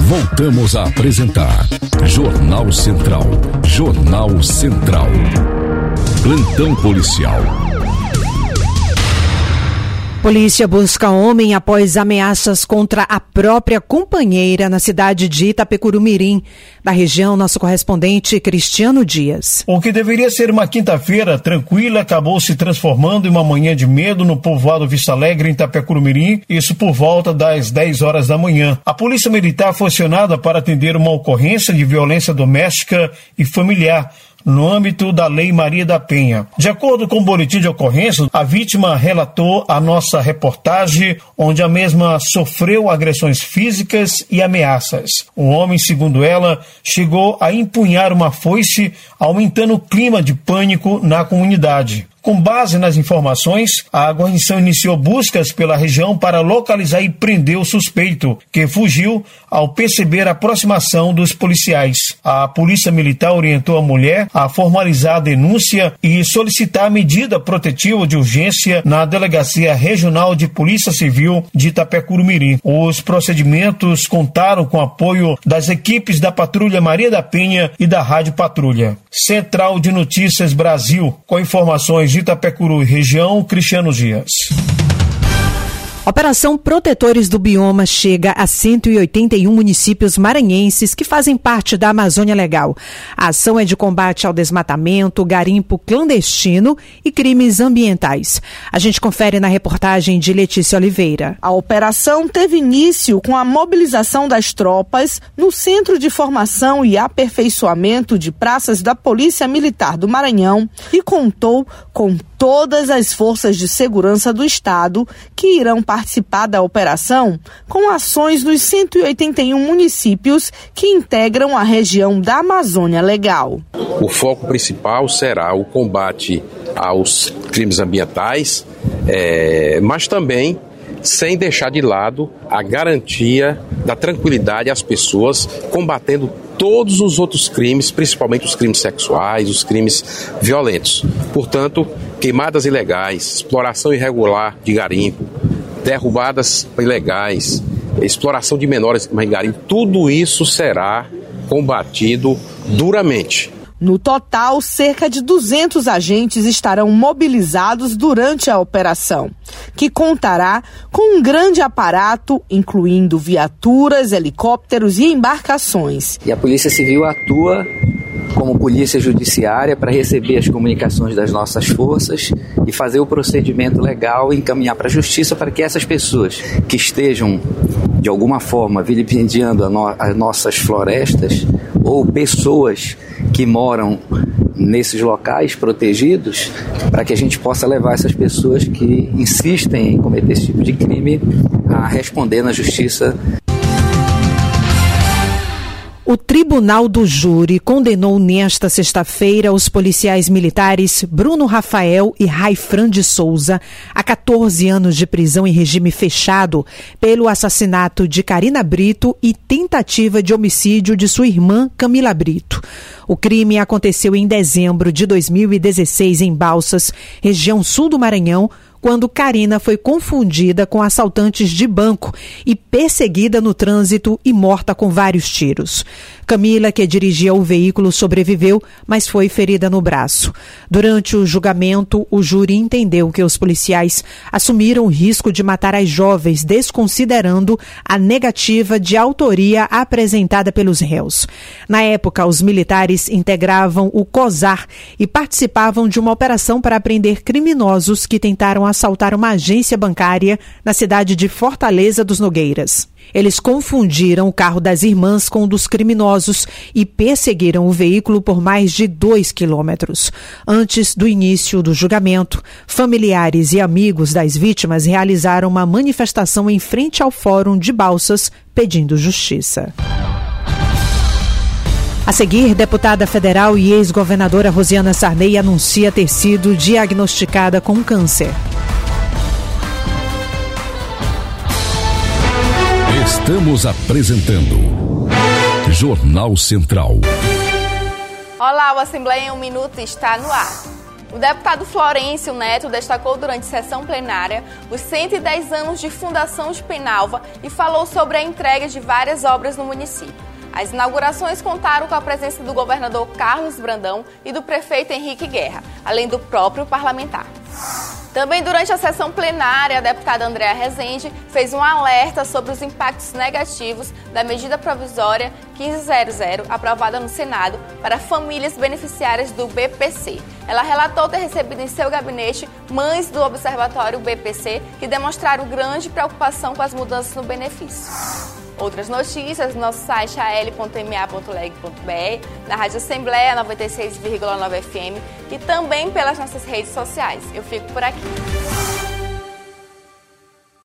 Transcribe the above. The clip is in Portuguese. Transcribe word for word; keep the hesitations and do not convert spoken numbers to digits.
Voltamos a apresentar Jornal Central. Jornal Central. Plantão policial. Polícia busca homem após ameaças contra a própria companheira na cidade de Itapecurumirim. Da região, nosso correspondente Cristiano Dias. O que deveria ser uma quinta-feira tranquila acabou se transformando em uma manhã de medo no povoado Vista Alegre, em Itapecurumirim, isso por volta das dez horas da manhã. A polícia militar foi acionada para atender uma ocorrência de violência doméstica e familiar no âmbito da Lei Maria da Penha. De acordo com o boletim de ocorrência, a vítima relatou a nossa reportagem, onde a mesma sofreu agressões físicas e ameaças. O homem, segundo ela, chegou a empunhar uma foice, aumentando o clima de pânico na comunidade. Com base nas informações, a guarnição iniciou buscas pela região para localizar e prender o suspeito, que fugiu ao perceber a aproximação dos policiais. A polícia militar orientou a mulher a formalizar a denúncia e solicitar a medida protetiva de urgência na Delegacia Regional de Polícia Civil de Itapecurumirim. Os procedimentos contaram com apoio das equipes da Patrulha Maria da Penha e da Rádio Patrulha. Central de Notícias Brasil, com informações de Itapecuru e região, Cristiano Dias. Operação Protetores do Bioma chega a cento e oitenta e um municípios maranhenses que fazem parte da Amazônia Legal. A ação é de combate ao desmatamento, garimpo clandestino e crimes ambientais. A gente confere na reportagem de Letícia Oliveira. A operação teve início com a mobilização das tropas no Centro de Formação e Aperfeiçoamento de Praças da Polícia Militar do Maranhão e contou com todas as forças de segurança do Estado que irão participar da operação com ações nos cento e oitenta e um municípios que integram a região da Amazônia Legal. O foco principal será o combate aos crimes ambientais, é, mas também sem deixar de lado a garantia da tranquilidade às pessoas, combatendo todos os outros crimes, principalmente os crimes sexuais, os crimes violentos. Portanto, queimadas ilegais, exploração irregular de garimpo, derrubadas ilegais, exploração de menores em garimpo, tudo isso será combatido duramente. No total, cerca de duzentos agentes estarão mobilizados durante a operação, que contará com um grande aparato, incluindo viaturas, helicópteros e embarcações. E a Polícia Civil atua como polícia judiciária para receber as comunicações das nossas forças e fazer o procedimento legal e encaminhar para a justiça para que essas pessoas que estejam, de alguma forma, vilipendiando a no- as nossas florestas ou pessoas que moram nesses locais protegidos, para que a gente possa levar essas pessoas que insistem em cometer esse tipo de crime a responder na justiça. O Tribunal do Júri condenou nesta sexta-feira os policiais militares Bruno Rafael e Raifran de Souza a quatorze anos de prisão em regime fechado pelo assassinato de Carina Brito e tentativa de homicídio de sua irmã Camila Brito. O crime aconteceu em dezembro de dois mil e dezesseis em Balsas, região sul do Maranhão, quando Carina foi confundida com assaltantes de banco e perseguida no trânsito e morta com vários tiros. Camila, que dirigia o veículo, sobreviveu, mas foi ferida no braço. Durante o julgamento, o júri entendeu que os policiais assumiram o risco de matar as jovens, desconsiderando a negativa de autoria apresentada pelos réus. Na época, os militares integravam o COSAR e participavam de uma operação para prender criminosos que tentaram assaltar uma agência bancária na cidade de Fortaleza dos Nogueiras. Eles confundiram o carro das irmãs com o dos criminosos e perseguiram o veículo por mais de dois quilômetros. Antes do início do julgamento, familiares e amigos das vítimas realizaram uma manifestação em frente ao Fórum de Balsas pedindo justiça. A seguir, deputada federal e ex-governadora Rosiana Sarney anuncia ter sido diagnosticada com câncer. Estamos apresentando Jornal Central. Olá, o Assembleia em um Minuto está no ar. O deputado Florencio Neto destacou durante sessão plenária os cento e dez anos de fundação de Penalva e falou sobre a entrega de várias obras no município. As inaugurações contaram com a presença do governador Carlos Brandão e do prefeito Henrique Guerra, além do próprio parlamentar. Também durante a sessão plenária, a deputada Andréa Rezende fez um alerta sobre os impactos negativos da medida provisória quinze zero zero, aprovada no Senado, para famílias beneficiárias do B P C. Ela relatou ter recebido em seu gabinete mães do Observatório B P C que demonstraram grande preocupação com as mudanças no benefício. Outras notícias no nosso site a l ponto m a ponto leg ponto b r, na Rádio Assembleia noventa e seis vírgula nove F M e também pelas nossas redes sociais. Eu fico por aqui.